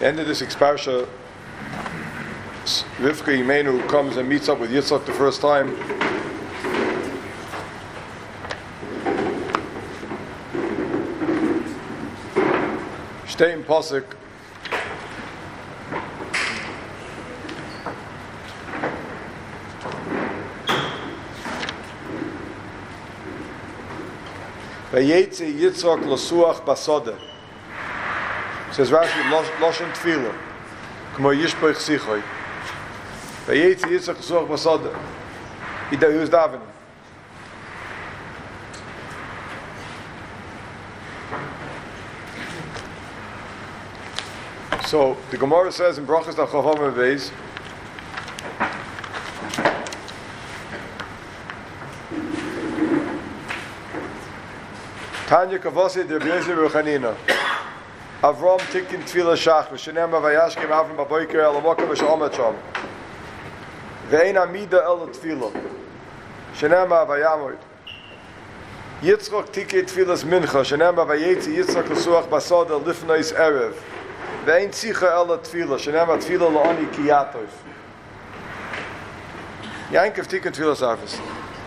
End of this week's parsha, Rivka Imenu comes and meets up with Yitzchak the first time. Shtei in Pasuk. Vayetzi Yitzchak losuach basode. Says Rashi, Loshen Tefillah, K'mo Yishpoich Sichoi. Vayetzi Yitzchak losuach basode. He was davening. So the Gemara says in Brachos Daf Chav Amud Beis, Tanya Kavasi de Rabbi Yosi Ruchanina, Avram Tikin Tefillah Shach, V'shenem Avayashkim Avram Baboiker El Amokim V'shalom Sham, Ve'ein Amida El Tefillah, Shenem Avayamod, Yitzchak Tikin Tefillas Mincha, Shenem Avayetzi Yitzchak L'suach Basada Lifnois Erev, Ve'ein Tzicha El Tefillah, Shenem Tefillah La'ani Kiyatov. Yankiv Tikin Tefillas Arvis.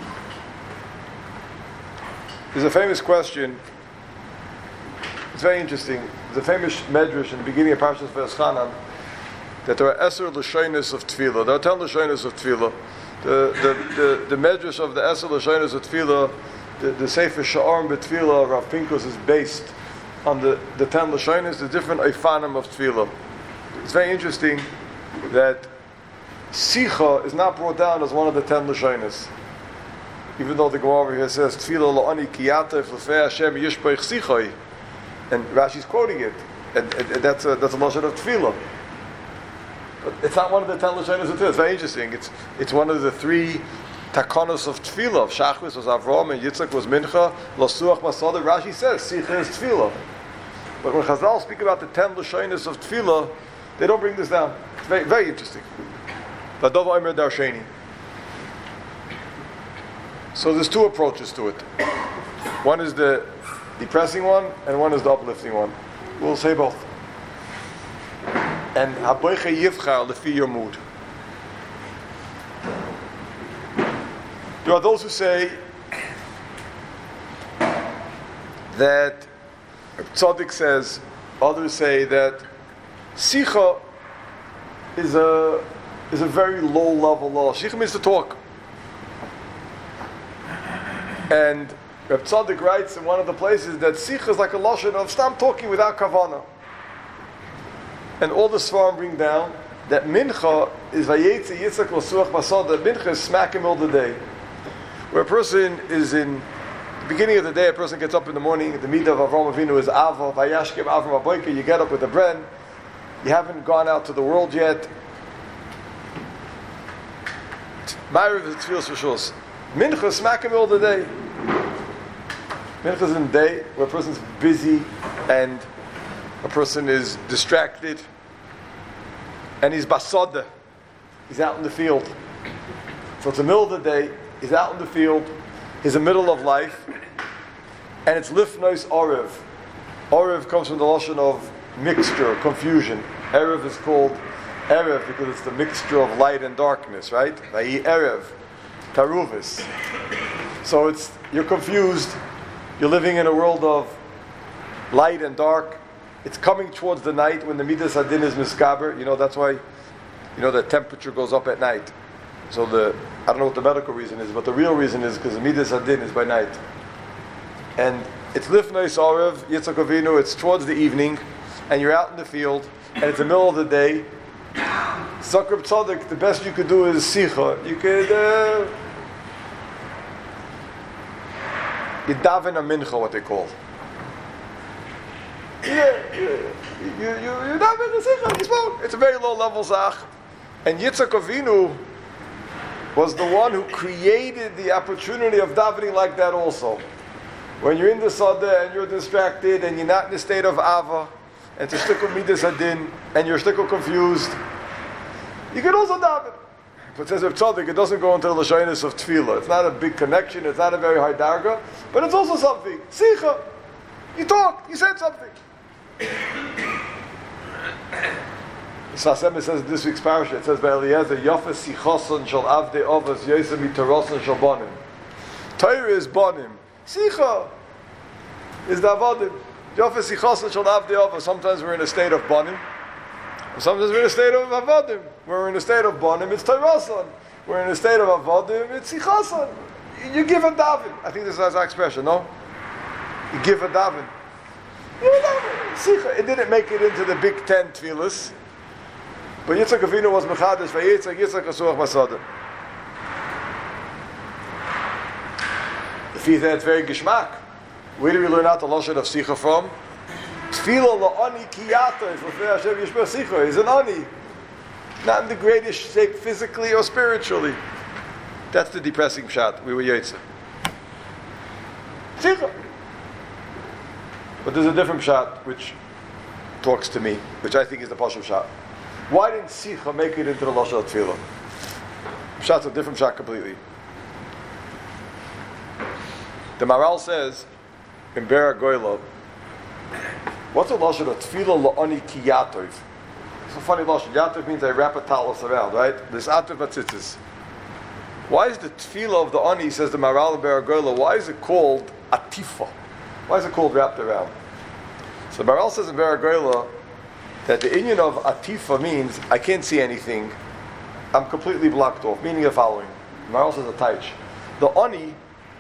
There's a famous question. It's very interesting. There's a famous medrash in the beginning of Parshas V'eschanan that there are Eser L'shonos of Tefillah. There are 10 L'shonos of Tefillah. The medrash of the Eser L'shonos of Tefillah, the Sefer Sha'arim B'Tefillah of Rav Pinkus is based on the 10 L'shonos, the different Eifanim of Tefillah. It's very interesting that Sicha is not brought down as one of the 10 L'shonos. Even though the Gemara over here says Tefillah la'ani kiyatef l'fei Hashem yishpoich sichoi, and Rashi's quoting it, and that's a lashon of Tefillah. But it's not one of the 10 lashonos of Tefillah. It's very interesting. It's one of the 3 takonos of Tefillah. Shachris was Avram and Yitzchak was Mincha. Lasuach Masada. Rashi says Sicha is Tefillah. But when Chazal speak about the 10 lashonos of Tefillah, they don't bring this down. It's very, very interesting. Vadov Omer Darsheni. So there's 2 approaches to it. One is the depressing one, and one is the uplifting one. We'll say both. And haboiche yivchar lefi your mood. There are those who say that Tzaddik says, others say that Sicha is a very low level law. Sicha means to talk. And Reb Tzaddik writes in one of the places that Sicha is like a lashon of stam talking without kavana. And all the Svarim bring down that Mincha is Vayetzi Yitzchak L'suach Basada. Mincha is smack in the middle of the day. Where a person is in the beginning of the day, a person gets up in the morning, the midah of Avram Avinu is Ava, Vayashkem Avram Aboyka, you get up with the bread, you haven't gone out to the world yet. Ma'ariv is Tfilas Rishos. Mincha is smack in the middle of the day. Mincha is in the day where a person's busy and a person is distracted and he's basada. He's out in the field. So it's the middle of the day, he's out in the field, he's in the middle of life, and it's lifnois orev. Orev comes from the lashon of mixture, confusion. Erev is called Erev because it's the mixture of light and darkness, right? Vayi Erev. Taruvis. So you're confused. You're living in a world of light and dark. It's coming towards the night when the midas hadin is miskaber. That's why the temperature goes up at night. So I don't know what the medical reason is, but the real reason is because the midas hadin is by night. And it's lifnei sarev Yitzchak Avinu. It's towards the evening, and you're out in the field, and it's the middle of the day. Zakrib Tzaddik, the best you could do is Sicha. You could you daven a mincha, what they call. You daven a Sicha, you spoke. It's a very low level zach. And Yitzchak Avinu was the one who created the opportunity of davening like that also. When you're in the Sadeh and you're distracted and you're not in the state of Ava, and it's a shtickle midas hadin, and you're a shtickle confused, you can also daven. But it says Reb Tzaddik, it doesn't go into the lashonos of tefillah. It's not a big connection, it's not a very high darga, but it's also something. Sicha. You talked, you said something. Sasem says in this week's parasha, it says by Eliezer, Yofa sichoson shal avdei ovos yosem mitaroson shal bonim. Torah is bonim. Sicha is the avodim. Yofa sichoson shal avdei ovos. Sometimes we're in a state of bonim. Sometimes we're in a state of avodim. We're in a state of bonim, it's Torason. We're in a state of avodim, it's sichason. You give a daven. I think this is our expression, no? You give a daven. Sicha. It didn't make it into the Big Ten tefillas. But Yitzchak Avinu was mechadish, Yitzchak asuach masadim. The fifth, it's very gishmak. Where do we learn out the lashon of sicha from? Tefillah la'ani kiyatov, l'fnei Hashem yishber sicha. He's an ani. Not in the greatest shape physically or spiritually. That's the depressing shot. We were Yitzchak. Sicha. But there's a different shot which talks to me, which I think is the Pashut shot. Why didn't Sicha make it into the Lashon of Tefillah? Shot's a different shot completely. The Maral says in Ber Goyla, what's the Lashon of Tefillah la'ani ki yatov? It's a funny Lashon. Yatov means I wrap a talis around, right? This atov batzitzis. Why is the Tefillah of the ani, says the Maral in Ber Goyla, why is it called atifa? Why is it called wrapped around? So the Maral says in Ber Goyla that the inyan of atifa means I can't see anything, I'm completely blocked off, meaning the following. Maral says a taich. The ani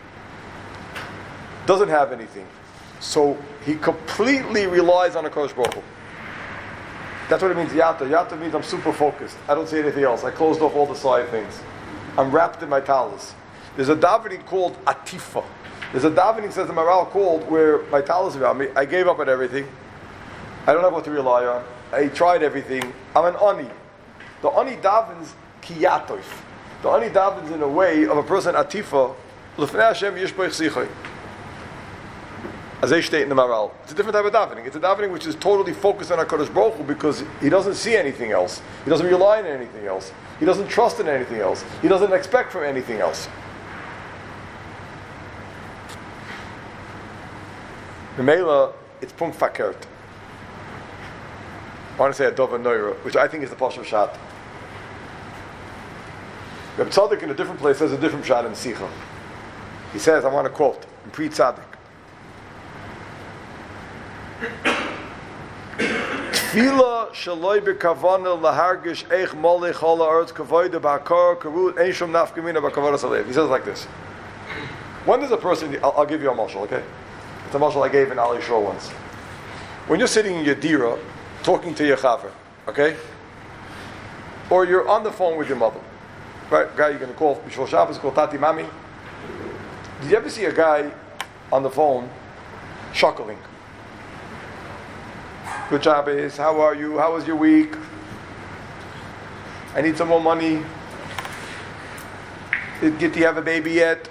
doesn't have anything, so he completely relies on a Kodesh Baruch Hu. That's what it means, yata. Yata means I'm super focused, I don't see anything else, I closed off all the side things, I'm wrapped in my talis. There's a davening called atifa. There's a davening, says the Maral, called where my talis is around me, I gave up on everything, I don't have what to rely on, I tried everything, I'm an ani. The ani davens kiyatov. The ani davens in a way of a person atifa, l'fnei Hashem yishboich sichoi. As they state in the Maral. It's a different type of davening. It's a davening which is totally focused on HaKadosh Baruch Hu because he doesn't see anything else. He doesn't rely on anything else. He doesn't trust in anything else. He doesn't expect from anything else. Memela, it's punkt fakert. I want to say a Dova Noira, which I think is the Pashut shot. Reb Tzaddik in a different place says a different shot in Sicha. He says, I want to quote, in Pri Tzaddik. Tefila shaloi bekavana lahargish eich molech hol ha'aretz kavoida ba'akar karut ein shom nafkamina ba'kavodas alev. He says it like this. When there's a person, I'll give you a mashal, okay? It's a mashal I gave in Ali Shor once. When you're sitting in your dira, talking to your chaver, okay? Or you're on the phone with your mother. Right? Guy you're going to call before Shabbos, call Tati Mami. Did you ever see a guy on the phone chuckling? Good job, is. How are you? How was your week? I need some more money. Did you have a baby yet?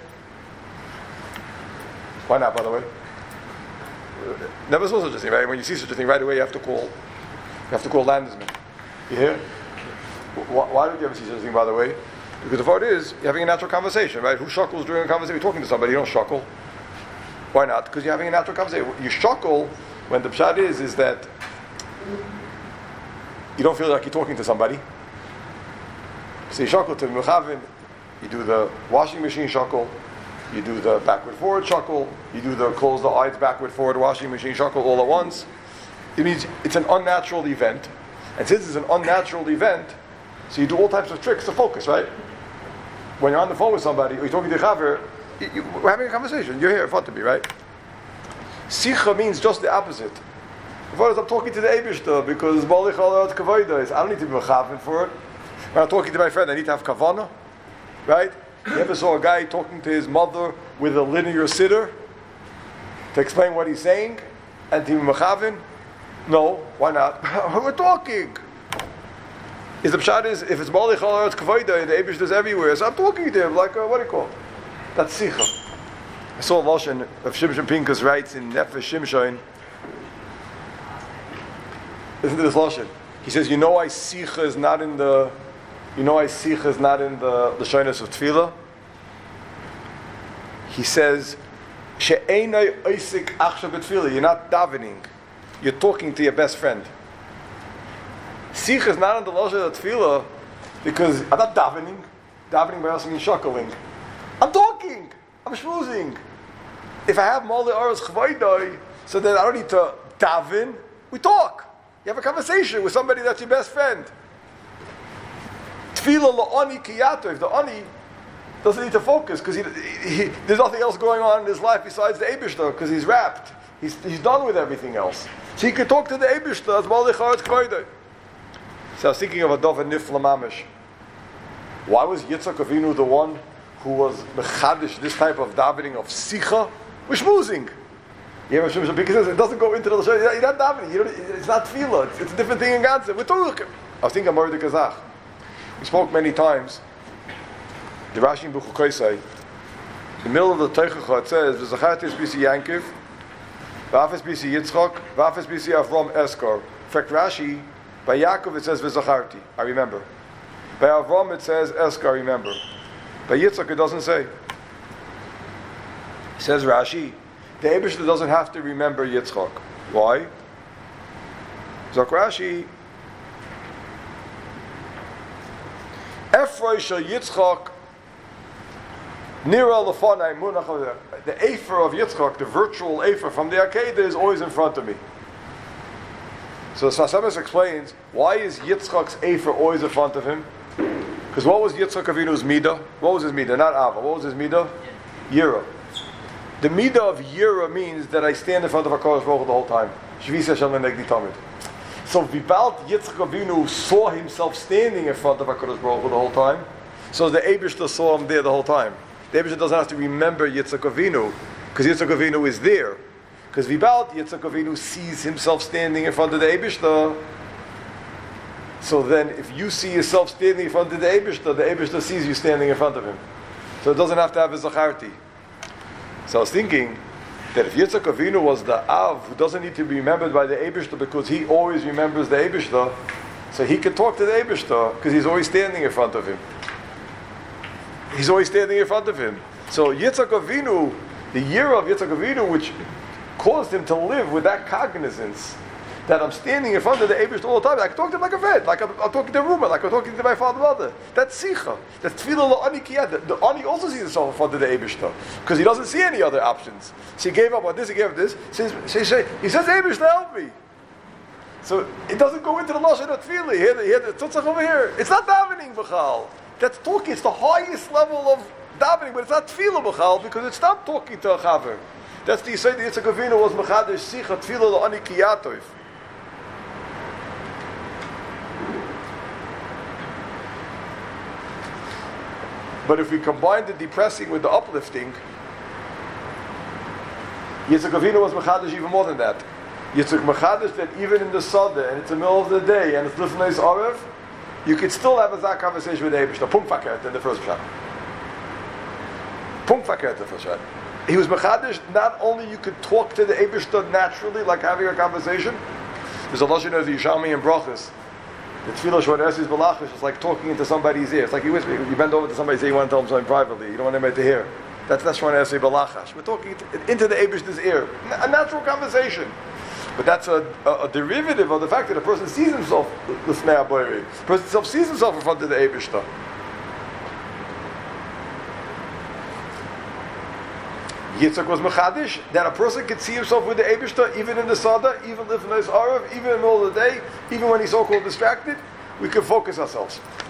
Why not, by the way? Never saw such a thing, right? When you see such a thing, right away you have to call. You have to call Landesman. You hear? Why did you ever see such a thing, by the way? Because the fact is, you're having a natural conversation, right? Who shuckles during a conversation? You're talking to somebody, you don't shuckle. Why not? Because you're having a natural conversation. You shuckle when the pshat is that you don't feel like you're talking to somebody. So you shuckle to Mechavin, you do the washing machine shuckle, you do the backward forward shuckle, you do the close the eyes backward forward washing machine shuckle all at once. It means it's an unnatural event. And since it's an unnatural event, so you do all types of tricks to focus, right? When you're on the phone with somebody, or you're talking to a chaver, we're having a conversation. You're here in front of me, right? Sicha means just the opposite. I'm talking to the Eibishter because I don't need to be mechaven for it. When I'm talking to my friend, I need to have kavana, right? You ever saw a guy talking to his mother with a linear sitter to explain what he's saying and to be mechaven? No, why not? We're talking. Is the pshat is if it's Balich Al Eretz Kavoida and the Eibush is everywhere, so I'm talking to him like what do you call it? That's Sicha. I saw a Lashon of Shimshon Pinkus writes in Nefesh Shimshon. Listen to this Lashon. He says, you know why Sicha is not in the Shonos of Tefillah? He says, She'einai Oisik Achshav B'Tefillah. You're not davening. You're talking to your best friend. Sikh is not in the lashon of tefillah because I'm not davening. Davening by us means shuckling. I'm talking. I'm schmoozing. If I have Mali Aras Chvaydai, so then I don't need to daven. We talk. You have a conversation with somebody that's your best friend. Tefillah la'ani kiyato. If the ani doesn't need to focus because there's nothing else going on in his life besides the Eibishter because he's wrapped. He's done with everything else. So he can talk to the Eibishter as Mali Aras Chvaydai. So I was thinking of a Dov Nifla Mamish. Why was Yitzchak Avinu the one who was mechadish this type of davening of sicha? We're schmoozing. Because it doesn't go into the Lashon. You're not davening. It's not tefillah. It's a different thing in Gaza. We're talking. I was thinking of Mordechai Kazakh. We spoke many times. The Rashi in Buchu Kaisai. In the middle of the Teichacha it says, "V'zachartis b'si Yankiv, v'afes b'si Yitzchak, v'afes b'si Avram Eskar." In fact, Rashi, by Yaakov it says, "V'zacharti." I remember. By Avram it says, "Eskar." I remember. By Yitzchak it doesn't say. It says Rashi, the Eibishter doesn't have to remember Yitzchak. Why? Zok Rashi, Efroi shel Yitzchak nira lefanai munach. The Efer of Yitzchak, the virtual Efer from the Akedah, is always in front of me. So Sasemes explains, why is Yitzchak's Efer always in front of him? Because what was Yitzchak Avinu's midah? What was his midah? Not Ava. What was his midah? Yira. The midah of Yira means that I stand in front of HaKadosh Baruch Hu the whole time. Shvisa Hashem Lenegdi Tamid. So Vibalt Yitzchak Avinu saw himself standing in front of HaKadosh Baruch Hu the whole time. So the Eibishter saw him there the whole time. The Eibishter doesn't have to remember Yitzchak Avinu because Yitzchak Avinu is there. Because Vibalt Yitzchak Avinu sees himself standing in front of the Eibishter. So then, if you see yourself standing in front of the Eibishter sees you standing in front of him. So it doesn't have to have a Zacharti. So I was thinking that if Yitzchak Avinu was the Av who doesn't need to be remembered by the Eibishter because he always remembers the Eibishter, so he could talk to the Eibishter because he's always standing in front of him. He's always standing in front of him. So Yitzchak Avinu, the year of Yitzchak Avinu, which caused him to live with that cognizance, that I'm standing in front of the Eibishter all the time. I can talk to him like a friend, like I'm talking to Ruma, like I'm talking to my father and mother. That's Sicha. That's Tefillah La'ani Kiyad. The Ani also sees himself in front of the Eibishter because he doesn't see any other options. So he gave up on this, he gave up this. He says, Eibishter, help me. So it doesn't go into the Lashon of Tefillah. Here the Tutzach over here. It's not davening, B'chal. That's talking. It's the highest level of davening, but it's not Tefillah, B'chal, because it's not talking to a Chaver. That's the Yisai, the Yitzchak Avinu was Mechadish Sicha, Tefillah La'ani Kiyatov. But if we combine the depressing with the uplifting, Yitzchak Avinu was Mechadish even more than that. Yitzchak Mechadish that even in the Sada, and it's the middle of the day, and it's Lifnei Arev, you could still have a Zak conversation with the Eibishter. Punkt Fakert in the first shot. Punkt Fakert in the first shot. He was Mechadish, not only you could talk to the Eibishter naturally, like having a conversation. There's a Lashon of the Yishami and Brachas. The Tefillah Shor Esis Balachish is like talking into somebody's ear. It's like you bend over to somebody and say you want to tell them something privately. You don't want anybody to hear. That's Shor Esis Balachish. We're talking into the Eibishter's ear. A natural conversation. But that's a derivative of the fact that a person sees himself l'fnei habayri. The person sees himself in front of the Eibishter. Yitzchak was mechadish that a person could see himself with the Eibishter even in the Sada, even l'fnei Arev, even in the middle of the day, even when he's so-called distracted. We can focus ourselves.